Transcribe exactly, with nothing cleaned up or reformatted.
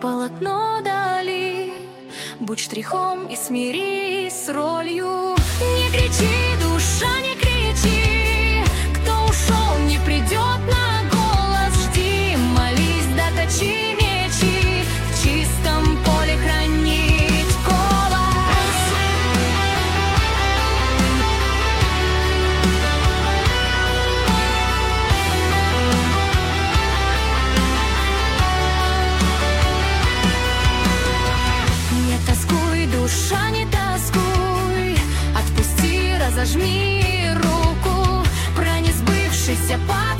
полотно Дали. Будь штрихом и смирись с ролью. Не кричи, душа, не кричи, кто ушел, не придет на голос. Жди, молись, да точи мечи, в чистом поле хранить голос. Не тоскуй, душа, не тоскуй, отпусти, разожми руку про несбывшийся память.